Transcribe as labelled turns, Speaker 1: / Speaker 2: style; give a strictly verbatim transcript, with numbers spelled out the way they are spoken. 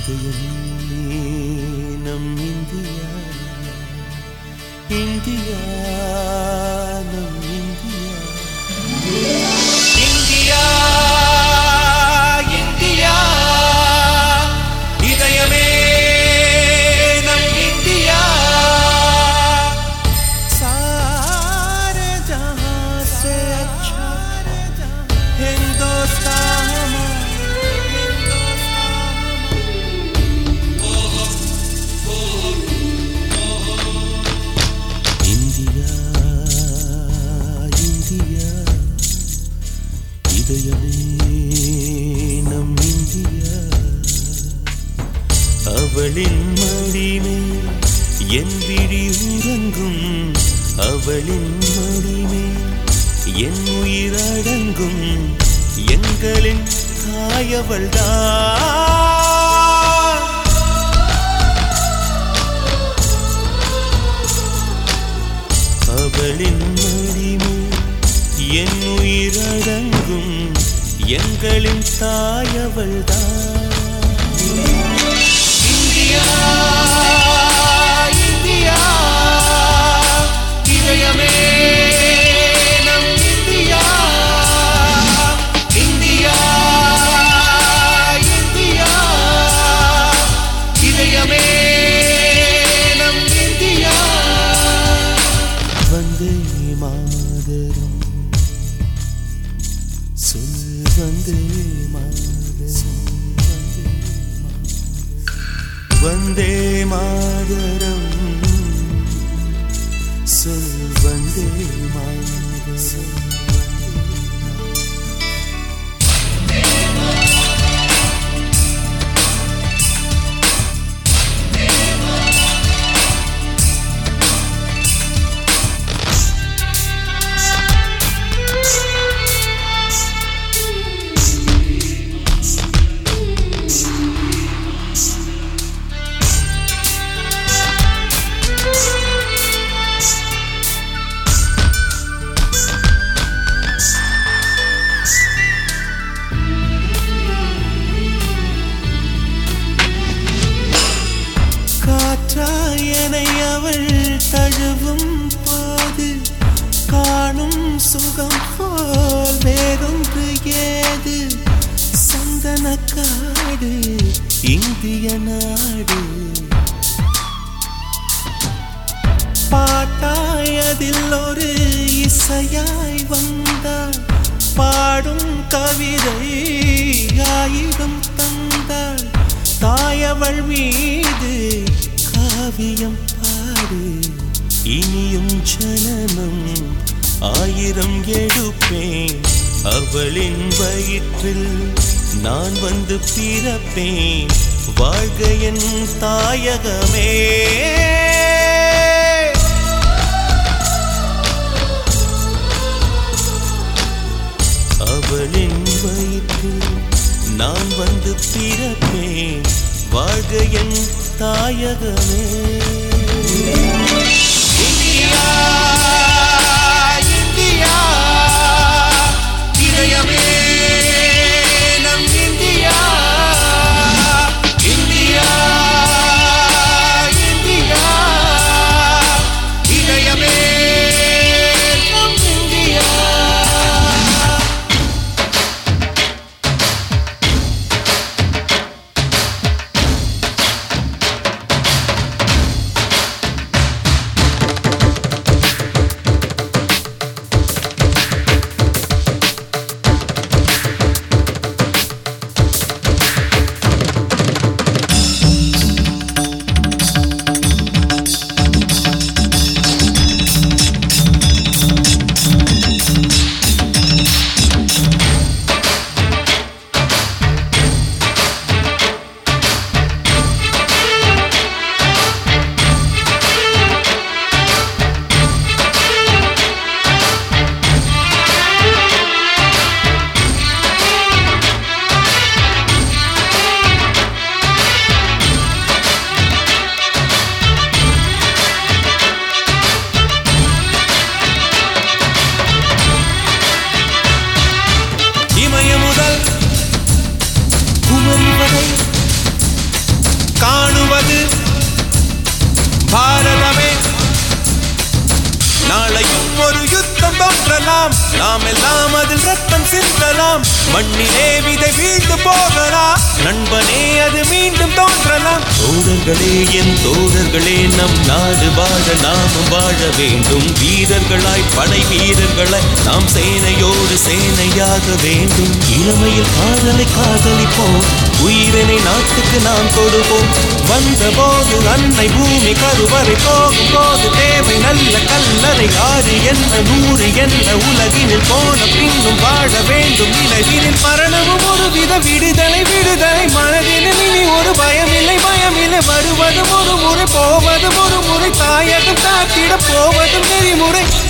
Speaker 1: இதயமே நம் India, India நம் இந்தியா, இந்தியா இந்தியா இதயமே நம் இந்தியா, सारे जहां से अच्छा हिंदुस्तान நம் இந்தியா. அவளின் மடிமேல் என் விழி உறங்கும், அவளின் மடிமேல் என் உயிர் அடங்கும், எங்களின் தாயவள்தான். அவளின் மடிமேல் என் உயிர் அடங்கும், எங்களின் தாயவள்தான். இந்தியா இந்தியா இதயமே நம் இந்தியா, இந்தியா இந்தியா இதயமே நம் இந்தியா. வந்தே மாதரம் சொல், வந்தே மாதரம், வந்தே மாதரம் சொல், வந்தே மாதரம். காற்றாயனை அவள் தழுவும் போது காணும் சுகம் போல் வேறொன்று ஏது. சந்தனக்காடு இந்திய நாடு, பாட்டாயதில் ஒரு இசையாய் வந்தாள், பாடும் கவிதை ஆயிரம் தந்தாள். தாயவள் மீது காவியம் பாடு, இனியும் ஜனனம் ஆயிரம் எடுப்பேன், அவளின் வயிற்றில் நான் வந்து பிறப்பேன். வாழ்க என் தாயகமே, அவளின் வயிற்றில் நான் வந்து பிறப்பேன். வாழ்க என் தாயகமே. இந்தியா இந்தியா இதயமே நம் இந்தியா, இந்தியா இந்தியா ஒரு யுத்தம் தோன்றலாம், நாம் எல்லாம் அதில் ரத்தம் சிந்தலாம். மண்ணிலே விதை வீழ்ந்து போகலாம், நண்பனே அது மீண்டும் தோன்றலாம். தோழர்களே என் தோழர்களே, நம் நாடு வாழ நாமும் வாழ வேண்டும். வீரர்களாய் படை வீரர்களாய் நாம் சேனையோடு சேனையாக வேண்டும். இளமையில் காதலை காதலிப்போம், உயிரினை நாட்டுக்கு நாம் கொடுப்போம். வந்த போது அன்னை பூமி கருவறை, போகும் போது தேவை நல்ல கல்லறை. ஆறு என்ன நூறு என்ன உலகினில் போன பின்னும் வாழ வேண்டும். நிலவினில் மரணமும் ஒரு வித விடுதலை விடுதலை. மனதினில் இனி ஒரு பயமில்லை பயமில்லை. வருவதும் ஒரு முறை போவதும் ஒரு முறை. தாயகம் காத்திட போவதும் நெறிமுறை.